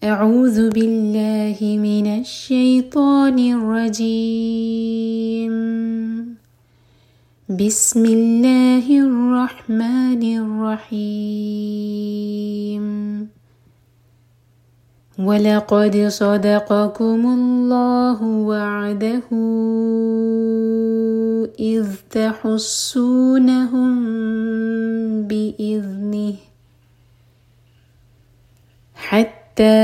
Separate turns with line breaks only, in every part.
أعوذ بالله من الشيطان الرجيم. بسم الله الرحمن الرحيم. ولقد صدقكم الله وعده إذ تحسونهم بإذنه حتى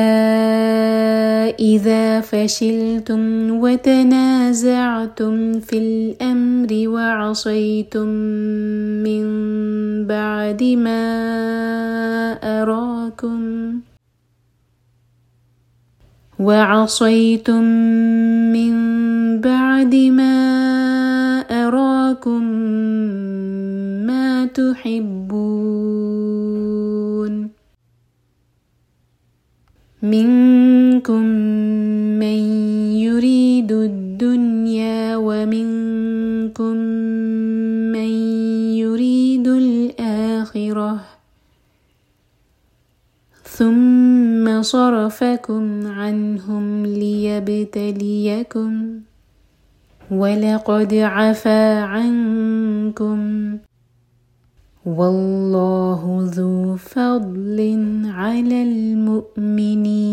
إذا فشلتم وتنازعتم في الأمر وعصيتم من بعد ما أراكم ما تحبون منكم من يريد الدنيا ومنكم من يريد الآخرة ثم صرفكم عنهم ليبتليكم ولقد عفا عنكم والله ذو فضل على المؤمنين.